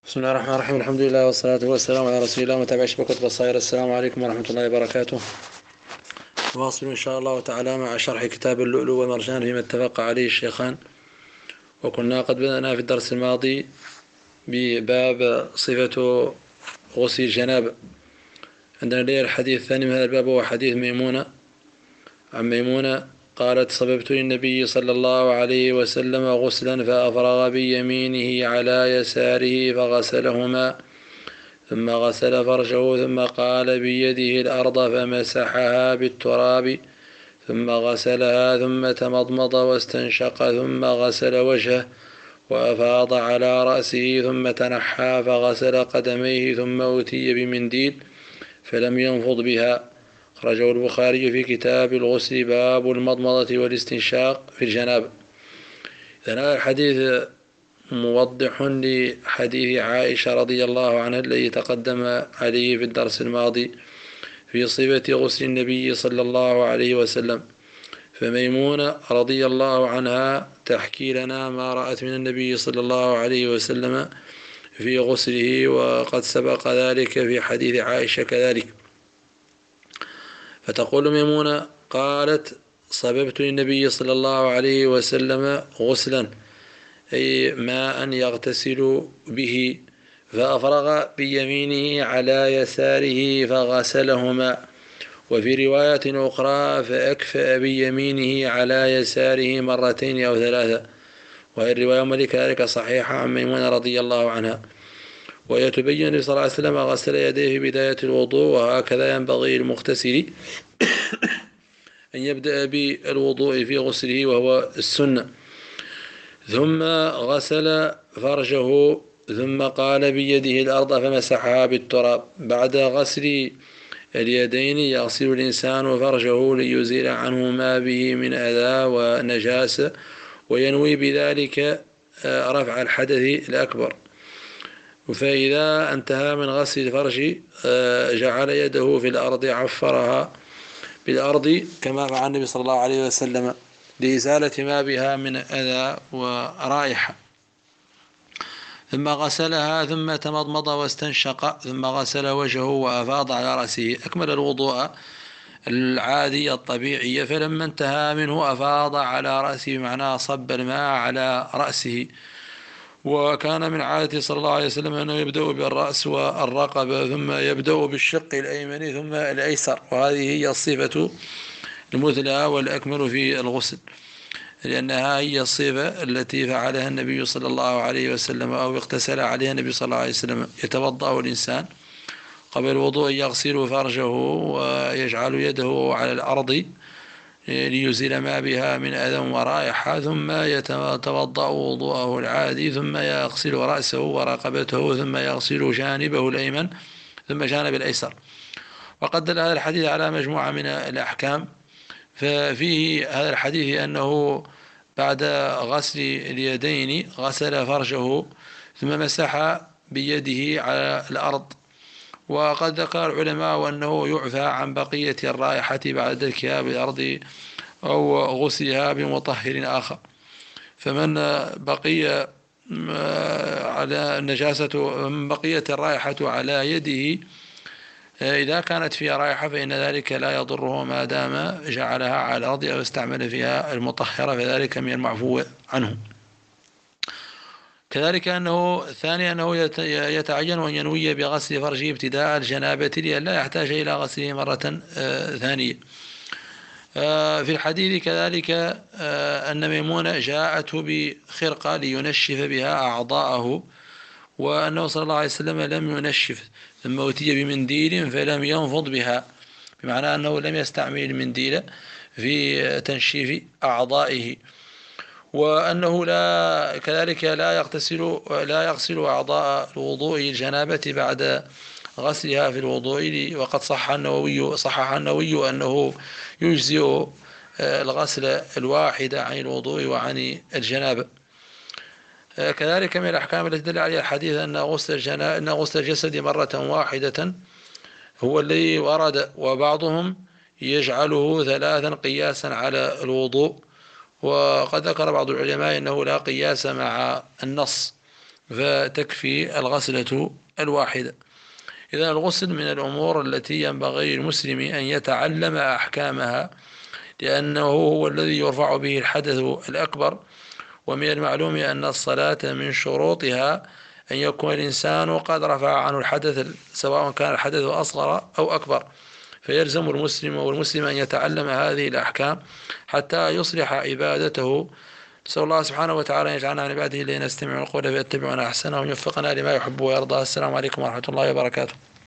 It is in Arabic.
بسم الله الرحمن الرحيم. الحمد لله والصلاة والسلام على رسول الله ومتابع شبكة بصائر. السلام عليكم ورحمة الله وبركاته. نواصل إن شاء الله تعالى مع شرح كتاب اللؤلؤ والمرجان فيما اتفق عليه الشيخان، وكنا قد بدأنا في الدرس الماضي بباب صفة غسل الجنابة. عندنا ليه الحديث الثاني من هذا الباب هو حديث ميمونة. عن ميمونة قالت: صببت للنبي صلى الله عليه وسلم غسلا فأفرغ بيمينه على يساره فغسلهما، ثم غسل فرجه، ثم قال بيده الأرض فمسحها بالتراب، ثم غسلها، ثم تمضمض واستنشق، ثم غسل وجهه وأفاض على رأسه، ثم تنحى فغسل قدميه، ثم أتي بمنديل فلم ينفض بها. أخرجه البخاري في كتاب الغسل باب المضمضة والاستنشاق في الجنابة. هذا الحديث موضح لحديث عائشة رضي الله عنها الذي تقدم عليه في الدرس الماضي في صفة غسل النبي صلى الله عليه وسلم. فميمونة رضي الله عنها تحكي لنا ما رأت من النبي صلى الله عليه وسلم في غسله، وقد سبق ذلك في حديث عائشة كذلك. فتقول ميمونة: قالت: صببت للنبي صلى الله عليه وسلم غسلا، أي ماء يغتسل به، فأفرغ بيمينه على يساره فغسلهما. وفي رواية أخرى: فأكفأ بيمينه على يساره مرتين أو ثلاثة. وهي الرواية كذلك صحيحة عن ميمونة رضي الله عنها. ويتبين النبي صلى الله عليه وسلم غسل يديه في بداية الوضوء، وهكذا ينبغي للمغتسل أن يبدأ بالوضوء في غسله وهو السنة. ثم غسل فرجه، ثم قال بيده الأرض فمسحها بالتراب. بعد غسل اليدين يغسل الإنسان فرجه ليزيل عنه ما به من أذى ونجاسة، وينوي بذلك رفع الحدث الأكبر. فإذا انتهى من غسل الفرج جعل يده في الأرض عفرها بالأرض كما فعل النبي صلى الله عليه وسلم لإزالة ما بها من أذى ورائحة. ثم غسلها، ثم تمضمض واستنشق، ثم غسل وجهه وأفاض على رأسه، أكمل الوضوء العادي الطبيعي. فلما انتهى منه أفاض على رأسه، معناه صب الماء على رأسه. وكان من عادة صلى الله عليه وسلم أنه يبدأ بالرأس والرقبة، ثم يبدأ بالشق الأيمن ثم الأيسر، وهذه هي الصفة المثلى والأكمل في الغسل، لأنها هي الصفة التي فعلها النبي صلى الله عليه وسلم أو اغتسل عليها النبي صلى الله عليه وسلم. يتوضأ الإنسان قبل الوضوء يغسل فرجه ويجعل يده على الأرض ليزيل ما بها من أذى ورائحة، ثم يتوضأ وضوءه العادي، ثم يغسل رأسه ورقبته، ثم يغسل جانبه الأيمن ثم جانب الأيسر. وقد دل هذا الحديث على مجموعة من الأحكام. ففيه هذا الحديث أنه بعد غسل اليدين غسل فرجه، ثم مسح بيده على الأرض. وقد ذكر العلماء أنه يعفى عن بقية الرائحة بعد دلكها بالأرض أو غسلها بمطهر آخر. فمن بقي على النجاسة، من بقيت الرائحة على يده إذا كانت فيها رائحة فإن ذلك لا يضره ما دام جعلها على الأرض أو استعمل فيها المطهرة، فذلك من المعفو عنه. كذلك أنه ثانيا أنه يتعين أن ينوي بغسل فرجه ابتداء الجنابة لئلا يحتاج إلى غسله مرة ثانية. في الحديث كذلك أن ميمونة جاءته بخرقة لينشف بها أعضاءه، وأنه صلى الله عليه وسلم لم ينشف، ثم أتي بمنديل فلم ينفض بها، بمعنى أنه لم يستعمل المنديل في تنشيف أعضائه. وأنه كذلك لا يغسل أعضاء الوضوء الجنابة بعد غسلها في الوضوء، وقد صحح النووي أنه يجزئ الغسل الواحد عن الوضوء وعن الجنابة. كذلك من الأحكام التي دل عليها الحديث أن غسل الجسد مرة واحدة هو الذي ورد، وبعضهم يجعله ثلاثا قياسا على الوضوء. وقد ذكر بعض العلماء أنه لا قياس مع النص، فتكفي الغسلة الواحدة. إذا الغسل من الأمور التي ينبغي للمسلم أن يتعلم أحكامها، لأنه هو الذي يرفع به الحدث الأكبر. ومن المعلوم أن الصلاة من شروطها أن يكون الإنسان قد رفع عنه الحدث، سواء كان الحدث أصغر أو أكبر. فيلزم المسلم والمسلم أن يتعلم هذه الأحكام حتى يصلح عبادته. نسأل الله سبحانه وتعالى أن يجعلنا من عباده الذين يستمعون القول فيتبعون أحسنه، ويوفقنا لما يحب ويرضى. السلام عليكم ورحمة الله وبركاته.